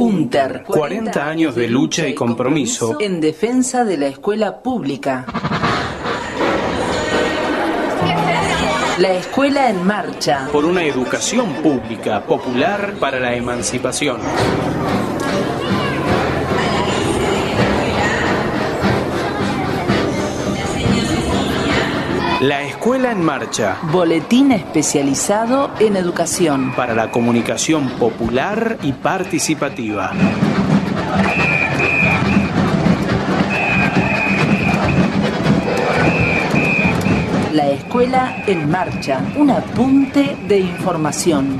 UNTER, 40 años de lucha y compromiso en defensa de la escuela pública. La escuela en marcha. Por una educación pública, popular, para la emancipación. La escuela en marcha. Boletín especializado en educación. Para la comunicación popular y participativa. La escuela en marcha. Un apunte de información.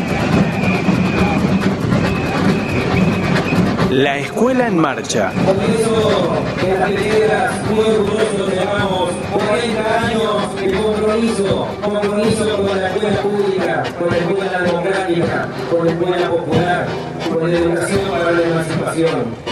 La escuela en marcha. Por eso, en las piedras, muy orgullosos llevamos 40 años de compromiso con la escuela pública, con la escuela democrática, con la escuela popular, con la educación para la emancipación.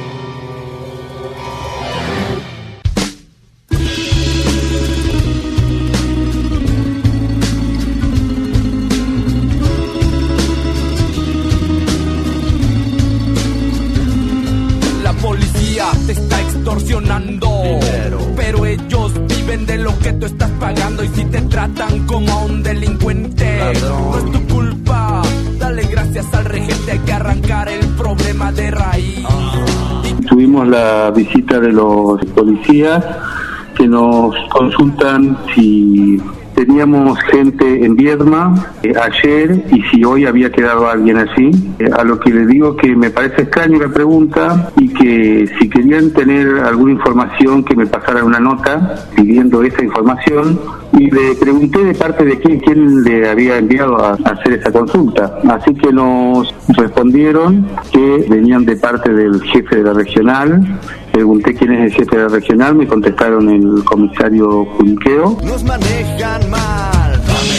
Te está extorsionando dinero, pero ellos viven de lo que tú estás pagando. Y si te tratan como a un delincuente, no es tu culpa. Dale gracias al regente, hay que arrancar el problema de raíz. Tuvimos la visita de los policías que nos consultan si teníamos gente en Viedma ayer y si hoy había quedado alguien así. A lo que le digo que me parece extraño la pregunta y que si querían tener alguna información que me pasaran una nota pidiendo esa información, y le pregunté de parte de quién le había enviado a hacer esa consulta. Así que nos respondieron que venían de parte del jefe de la regional. Pregunté quién es el jefe de la regional, me contestaron el comisario Cunqueo. Nos manejan mal.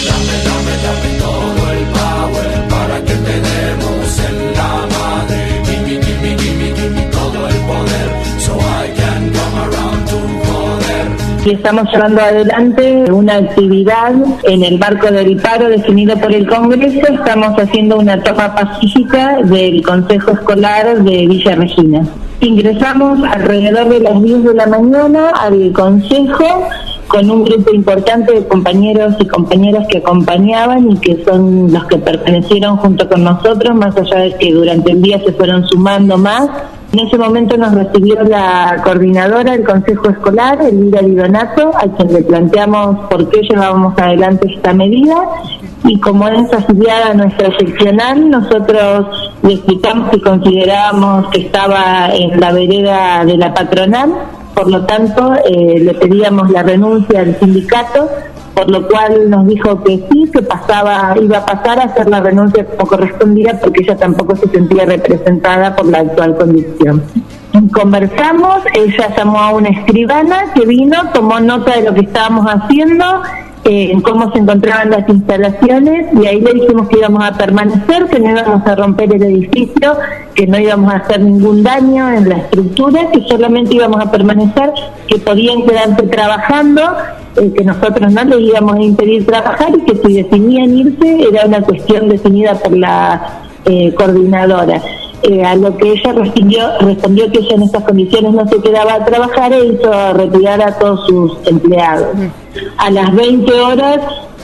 Dame todo el power para que te demos en la madre. Give me todo el poder, so I can come around to poder. Y estamos llevando adelante una actividad en el marco del paro definido por el Congreso. Estamos haciendo una toma pacífica del Consejo Escolar de Villa Regina. Ingresamos alrededor de las 10 de la mañana al Consejo con un grupo importante de compañeros y compañeras que acompañaban y que son los que pertenecieron junto con nosotros, más allá de que durante el día se fueron sumando más. En ese momento nos recibió la coordinadora del Consejo Escolar, Elvira Di Donato, a quien le planteamos por qué llevábamos adelante esta medida. Y como es afiliada a nuestra seccional, nosotros le explicamos que considerábamos que estaba en la vereda de la patronal, por lo tanto le pedíamos la renuncia al sindicato, por lo cual nos dijo que sí, que iba a pasar a hacer la renuncia como correspondía, porque ella tampoco se sentía representada por la actual condición. Conversamos, ella llamó a una escribana que vino, tomó nota de lo que estábamos haciendo, en cómo se encontraban las instalaciones, y ahí le dijimos que íbamos a permanecer, que no íbamos a romper el edificio, que no íbamos a hacer ningún daño en la estructura, que solamente íbamos a permanecer, que podían quedarse trabajando, que nosotros no les íbamos a impedir trabajar y que si decidían irse era una cuestión definida por la coordinadora. A lo que ella respondió que ella en estas condiciones no se quedaba a trabajar e hizo retirar a todos sus empleados. A las 20 horas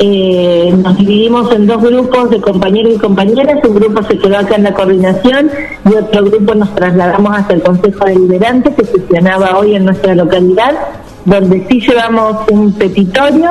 nos dividimos en dos grupos de compañeros y compañeras. Un grupo se quedó acá en la coordinación y otro grupo nos trasladamos hasta el Consejo Deliberante, que sesionaba hoy en nuestra localidad, donde sí llevamos un petitorio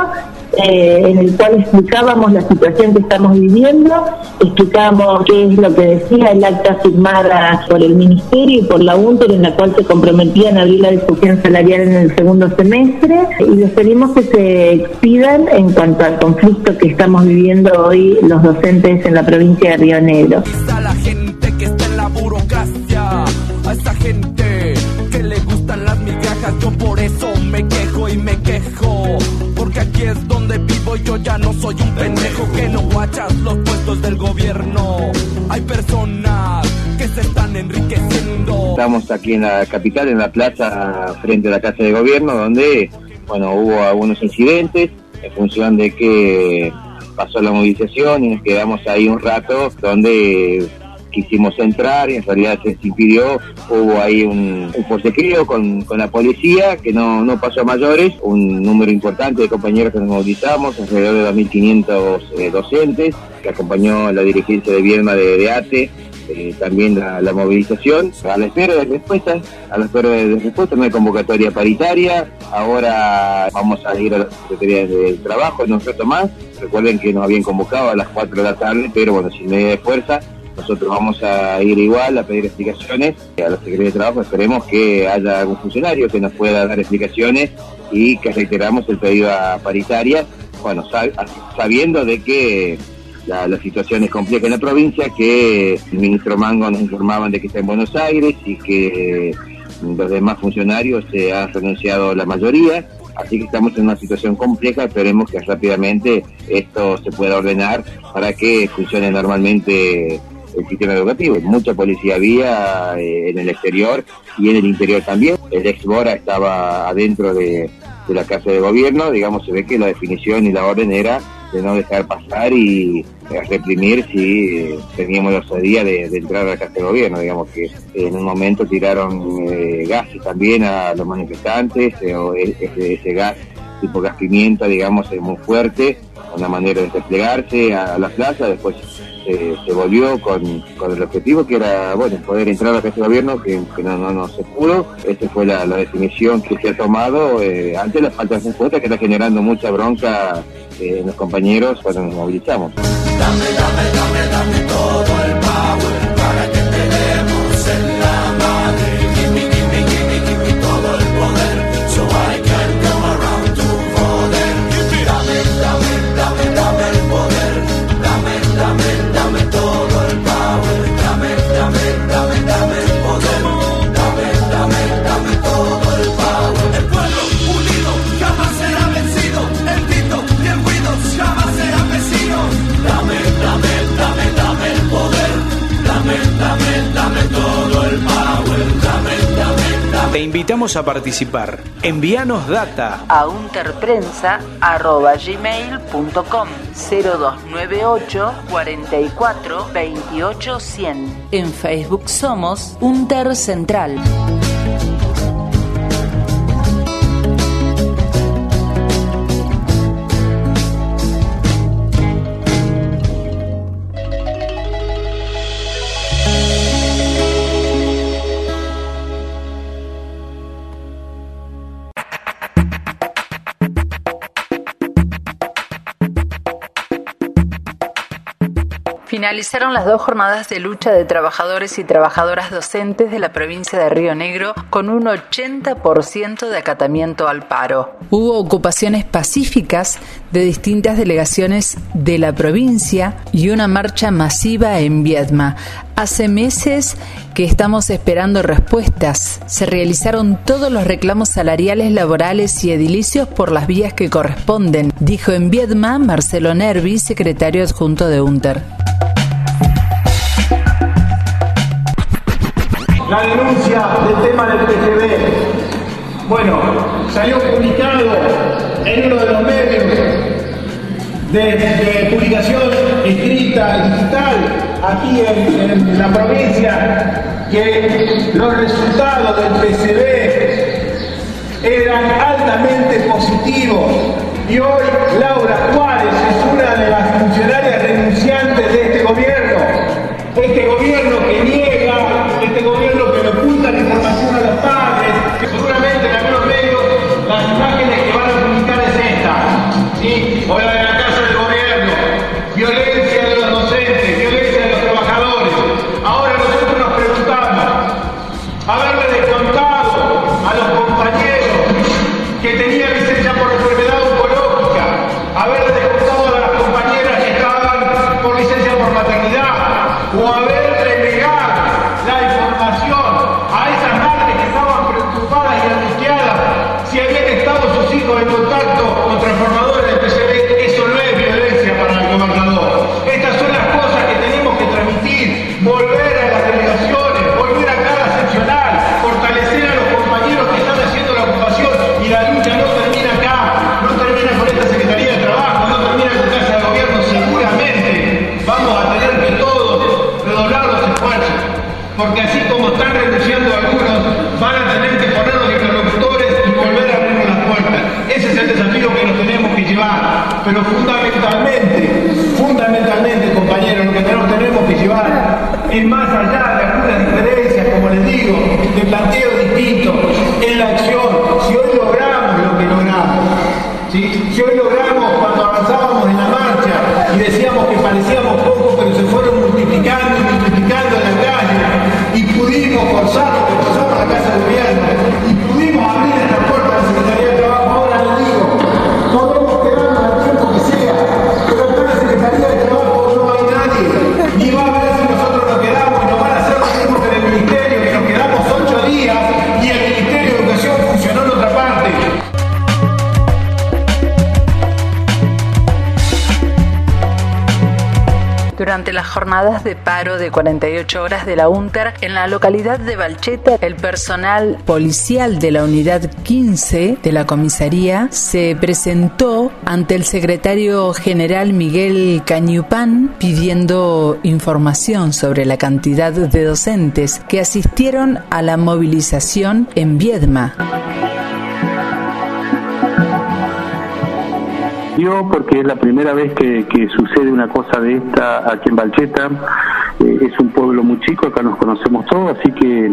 en el cual explicábamos la situación que estamos viviendo, explicábamos qué es lo que decía el acta firmada por el Ministerio y por la UNTER, en la cual se comprometían a abrir la discusión salarial en el segundo semestre, y les pedimos que se expidan en cuanto al conflicto que estamos viviendo hoy los docentes en la provincia de Río Negro. A la gente que está en la burocracia, a esa gente que le gustan las migajas, yo por eso me quejo y me quejo, porque aquí es donde vivo y yo ya no soy un pendejo que no guachas los puestos del gobierno. Hay personas que se están enriqueciendo. Estamos aquí en la capital, en la plaza frente a la Casa de Gobierno, donde hubo algunos incidentes en función de que pasó la movilización y nos quedamos ahí un rato, donde quisimos entrar y en realidad se impidió. Hubo ahí un forcejeo con la policía que no pasó a mayores. Un número importante de compañeros que nos movilizamos, alrededor de 2.500 docentes, que acompañó la dirigencia de Viedma de ATE. También la movilización a la espera de respuestas, no hay convocatoria paritaria. Ahora vamos a ir a la Secretaría de Trabajo en un rato más. Recuerden que nos habían convocado a las 4 de la tarde, pero bueno, sin medida de fuerza. Nosotros vamos a ir igual a pedir explicaciones a la Secretaría de Trabajo. Esperemos que haya algún funcionario que nos pueda dar explicaciones y que reiteramos el pedido a paritaria, bueno, sabiendo de que la situación es compleja en la provincia, que el ministro Mango nos informaban de que está en Buenos Aires y que los demás funcionarios se han renunciado la mayoría, así que estamos en una situación compleja. Esperemos que rápidamente esto se pueda ordenar para que funcione normalmente el sistema educativo. Mucha policía había en el exterior y en el interior también. El ex Bora estaba adentro de la Casa de Gobierno, digamos, se ve que la definición y la orden era de no dejar pasar y reprimir si teníamos la osadía de entrar a la Casa de Gobierno. Digamos que en un momento tiraron gases también a los manifestantes, ese gas tipo gas pimienta, digamos, es muy fuerte, una manera de desplegarse a la plaza. Después se volvió con el objetivo que era, bueno, poder entrar a la Casa de Gobierno, que no se pudo. Esta fue la definición que se ha tomado ante la falta de respuesta, que está generando mucha bronca en los compañeros cuando nos movilizamos. Dame todo el power para que te demos en la madre. Give me todo el poder, so I can come around to poder. Dame el poder, dame todo el power. Dame el poder, dame todo el power. El pueblo unido jamás será vencido, el grito y el ruido jamás serán vecinos. Dame el poder, dame todo el power, dame. Te invitamos a participar. Envíanos data a unterprensa@gmail.com 0298 44 28 100. En Facebook somos Unter Central. Finalizaron las 2 jornadas de lucha de trabajadores y trabajadoras docentes de la provincia de Río Negro con un 80% de acatamiento al paro. Hubo ocupaciones pacíficas de distintas delegaciones de la provincia y una marcha masiva en Viedma. Hace meses que estamos esperando respuestas. Se realizaron todos los reclamos salariales, laborales y edilicios por las vías que corresponden, dijo en Viedma Marcelo Nervi, secretario adjunto de UNTER. La denuncia del tema del PGB. Bueno, salió publicado en uno de los medios de publicación escrita y digital aquí en la provincia que los resultados del PCB eran altamente positivos. Y hoy Laura Juárez es una de las funcionarias renunciantes de este gobierno. Este gobierno que niega, este gobierno que le oculta la información a los padres, que seguramente en algunos medios las imágenes que van a publicar es esta, ¿sí? O la de la casa del gobierno, violencia de los docentes, violencia de los trabajadores. Ahora nosotros nos preguntamos, porque así como están renunciando algunos, van a tener que poner los interlocutores y volver a abrir las puertas. Ese es el desafío que nos tenemos que llevar, pero fundamentalmente, compañeros, lo que tenemos que llevar es más allá de algunas diferencias, como les digo, de planteo distinto, en la acción. Si hoy logramos lo que logramos, ¿sí? Si hoy logramos cuando avanzábamos en la marcha y decíamos que parecíamos pocos, pero se fueron multiplicando en la calle, y pudimos forzar lo que forzamos la Casa de Gobierno, y pudimos abrir esta puerta a la Secretaría de Trabajo. Ahora les digo, podemos quedarnos el tiempo que sea, pero acá en la Secretaría de Trabajo no hay nadie, ni va a ver si nosotros nos quedamos, y nos van a hacer lo mismo que en el Ministerio, que nos quedamos 8 días y el Ministerio de Educación funcionó en otra parte. Durante las jornadas de paro de 48 horas de la UNTER en la localidad de Balcheta, el personal policial de la unidad 15 de la comisaría se presentó ante el secretario general Miguel Cañupán pidiendo información sobre la cantidad de docentes que asistieron a la movilización en Viedma. Porque es la primera vez que sucede una cosa de esta aquí en Balcheta. Es un pueblo muy chico, acá nos conocemos todos, así que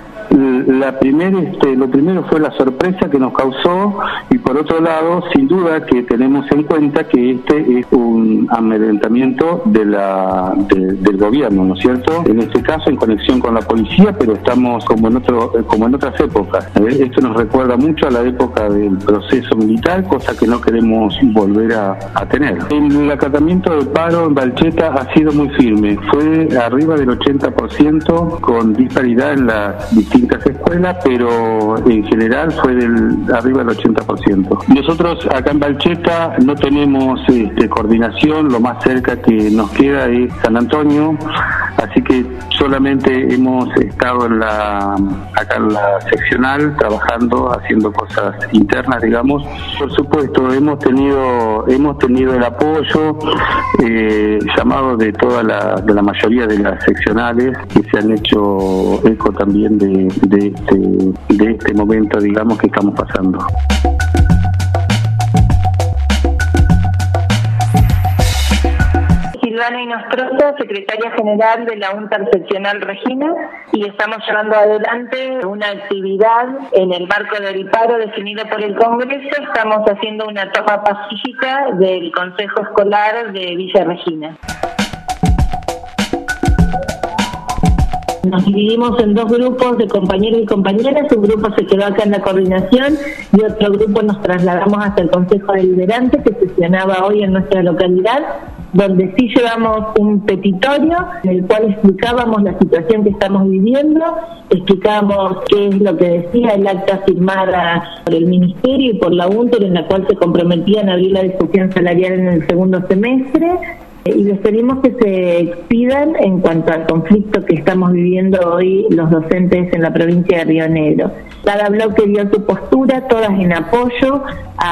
lo primero fue la sorpresa que nos causó, y por otro lado, sin duda que tenemos en cuenta que este es un amedrentamiento del gobierno, ¿no es cierto? En este caso en conexión con la policía, pero estamos como en otras épocas. Esto nos recuerda mucho a la época del proceso militar, cosa que no queremos volver a tener. El acatamiento del paro en Balcheta ha sido muy firme, fue arriba del 80%, con disparidad en las distintas escuelas, pero en general fue arriba del 80%. Nosotros acá en Balcheta no tenemos coordinación, lo más cerca que nos queda es San Antonio, así que solamente hemos estado acá en la seccional trabajando, haciendo cosas internas, digamos. Por supuesto, hemos tenido el apoyo, llamado de la mayoría de las seccionales, que se han hecho eco también de este momento, digamos, que estamos pasando. Silvana Inostroza, secretaria general de la UNTER seccional Regina, y estamos llevando adelante una actividad en el marco del paro definido por el Congreso. Estamos haciendo una toma pacífica del Consejo Escolar de Villa Regina. Nos dividimos en 2 grupos de compañeros y compañeras. Un grupo se quedó acá en la coordinación y otro grupo nos trasladamos hasta el Consejo Deliberante, que sesionaba hoy en nuestra localidad, donde sí llevamos un petitorio en el cual explicábamos la situación que estamos viviendo, explicábamos qué es lo que decía el acta firmada por el Ministerio y por la UNTER, en la cual se comprometían a abrir la discusión salarial en el segundo semestre, y les pedimos que se expidan en cuanto al conflicto que estamos viviendo hoy los docentes en la provincia de Río Negro. Cada bloque dio su postura, todas en apoyo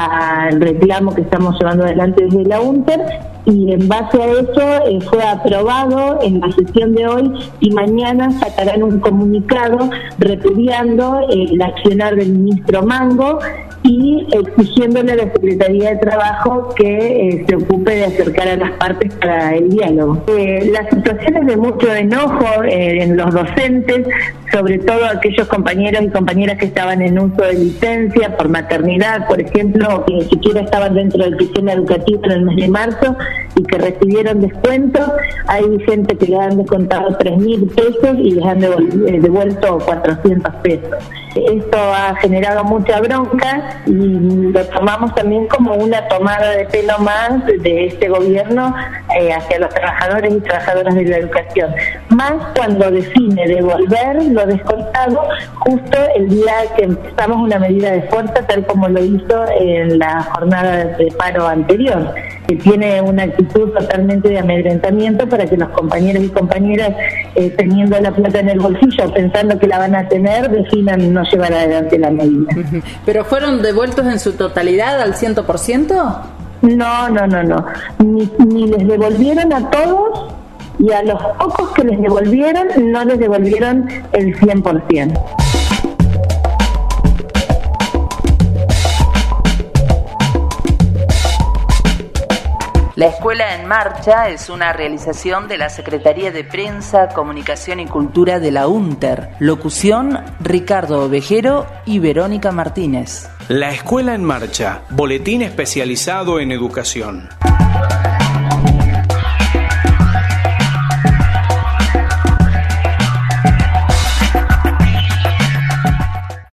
al reclamo que estamos llevando adelante desde la UNTER, y en base a eso fue aprobado en la sesión de hoy, y mañana sacarán un comunicado repudiando el accionar del ministro Mango y exigiéndole a la Secretaría de Trabajo que se ocupe de acercar a las partes para el diálogo. Las situaciones de mucho enojo en los docentes, sobre todo aquellos compañeros y compañeras que estaban en uso de licencia por maternidad, por ejemplo, que ni siquiera estaban dentro del sistema educativo en el mes de marzo y que recibieron descuentos. Hay gente que le han descontado 3.000 pesos y les han devuelto 400 pesos. Esto ha generado mucha bronca y lo tomamos también como una tomada de pelo más de este gobierno hacia los trabajadores y trabajadoras de la educación. Más cuando define devolver lo descontado justo el día que empezamos una medida de fuerza, tal como lo hizo en la jornada de paro anterior, que tiene una actitud totalmente de amedrentamiento para que los compañeros y compañeras, teniendo la plata en el bolsillo, pensando que la van a tener, decidan no llevar adelante la medida. ¿Pero fueron devueltos en su totalidad al 100%? No. Ni les devolvieron a todos, y a los pocos que les devolvieron, no les devolvieron el 100%. La Escuela en Marcha es una realización de la Secretaría de Prensa, Comunicación y Cultura de la UNTER. Locución, Ricardo Ovejero y Verónica Martínez. La Escuela en Marcha, boletín especializado en educación.